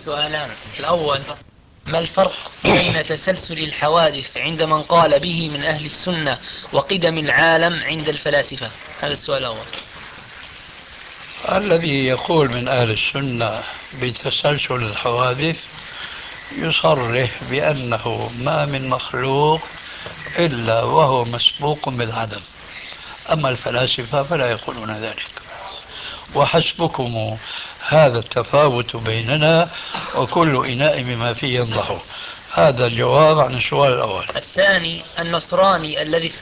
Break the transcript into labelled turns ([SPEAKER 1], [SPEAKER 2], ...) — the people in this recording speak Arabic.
[SPEAKER 1] سؤالان. الأول: ما الفرق بين تسلسل الحوادث عند من قال به من أهل السنة وقدم العالم عند الفلاسفة؟ هذا السؤال الأول.
[SPEAKER 2] الذي يقول من أهل السنة بتسلسل الحوادث يصرح بأنه ما من مخلوق إلا وهو مسبوق بالعدم، أما الفلاسفة فلا يقولون ذلك. وحسبكم هذا التفاوت بيننا، وكل إناء بما فيه ينضح. هذا الجواب عن السؤال الأول.
[SPEAKER 1] الثاني: النصراني الذي